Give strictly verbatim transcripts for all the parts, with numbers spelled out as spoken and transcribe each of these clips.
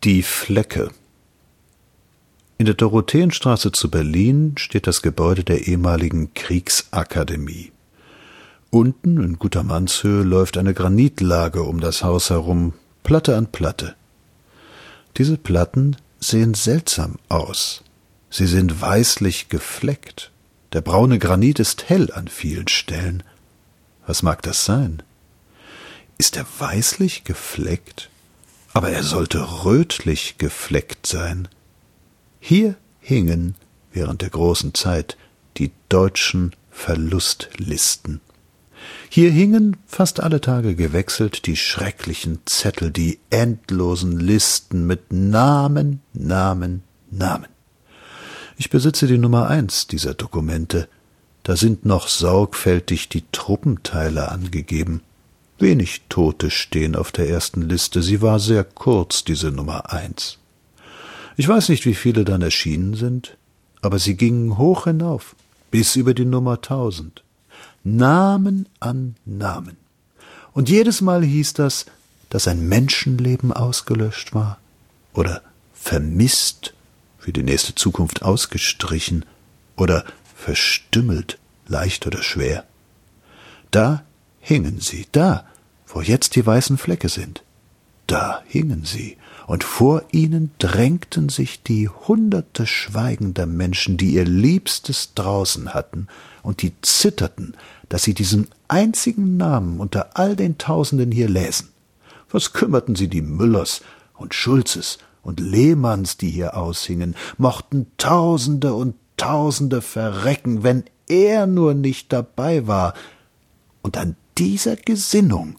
Die Flecke. In der Dorotheenstraße zu Berlin steht das Gebäude der ehemaligen Kriegsakademie. Unten in guter Mannshöhe läuft eine Granitlage um das Haus herum, Platte an Platte. Diese Platten sehen seltsam aus. Sie sind weißlich gefleckt. Der braune Granit ist hell an vielen Stellen. Was mag das sein? Ist er weißlich gefleckt? Aber er sollte rötlich gefleckt sein. Hier hingen während der großen Zeit die deutschen Verlustlisten. Hier hingen, fast alle Tage gewechselt, die schrecklichen Zettel, die endlosen Listen mit Namen, Namen, Namen. Ich besitze die Nummer eins dieser Dokumente. Da sind noch sorgfältig die Truppenteile angegeben. Wenig Tote stehen auf der ersten Liste. Sie war sehr kurz, diese Nummer eins. Ich weiß nicht, wie viele dann erschienen sind, aber sie gingen hoch hinauf, bis über die Nummer tausend. Namen an Namen. Und jedes Mal hieß das, dass ein Menschenleben ausgelöscht war oder vermisst, für die nächste Zukunft ausgestrichen oder verstümmelt, leicht oder schwer. Da hingen sie, da, wo jetzt die weißen Flecke sind. Da hingen sie, und vor ihnen drängten sich die Hunderte schweigender Menschen, die ihr Liebstes draußen hatten und die zitterten, dass sie diesen einzigen Namen unter all den Tausenden hier läsen. Was kümmerten sie die Müllers und Schulzes und Lehmanns, die hier aushingen, mochten Tausende und Tausende verrecken, wenn er nur nicht dabei war. Und an dieser Gesinnung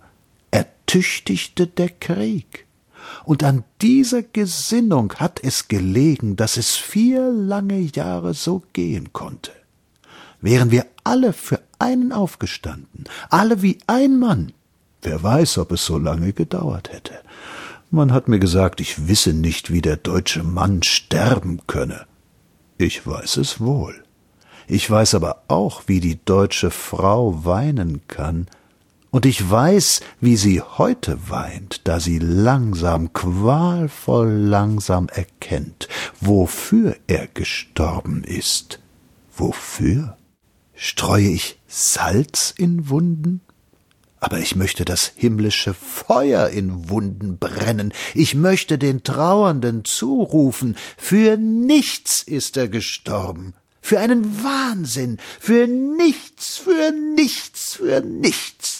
ertüchtigte der Krieg. Und an dieser Gesinnung hat es gelegen, dass es vier lange Jahre so gehen konnte. Wären wir alle für einen aufgestanden, alle wie ein Mann, wer weiß, ob es so lange gedauert hätte. Man hat mir gesagt, ich wisse nicht, wie der deutsche Mann sterben könne. Ich weiß es wohl. Ich weiß aber auch, wie die deutsche Frau weinen kann, und ich weiß, wie sie heute weint, da sie langsam, qualvoll langsam erkennt, wofür er gestorben ist. Wofür? Streue ich Salz in Wunden? Aber ich möchte das himmlische Feuer in Wunden brennen. Ich möchte den Trauernden zurufen, für nichts ist er gestorben. Für einen Wahnsinn, für nichts, für nichts, für nichts.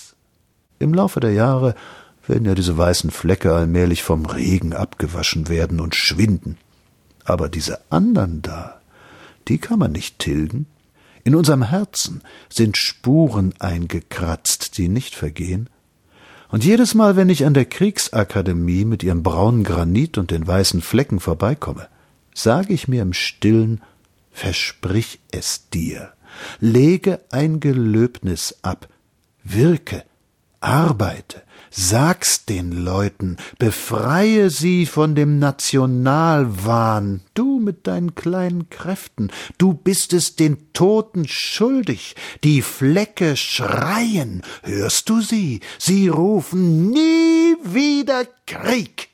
Im Laufe der Jahre werden ja diese weißen Flecke allmählich vom Regen abgewaschen werden und schwinden. Aber diese anderen da, die kann man nicht tilgen. In unserem Herzen sind Spuren eingekratzt, die nicht vergehen. Und jedes Mal, wenn ich an der Kriegsakademie mit ihrem braunen Granit und den weißen Flecken vorbeikomme, sage ich mir im Stillen, versprich es dir, lege ein Gelöbnis ab, wirke, arbeite, sag's den Leuten, befreie sie von dem Nationalwahn, du mit deinen kleinen Kräften, du bist es den Toten schuldig, die Flecke schreien, hörst du sie? Sie rufen nie wieder Krieg!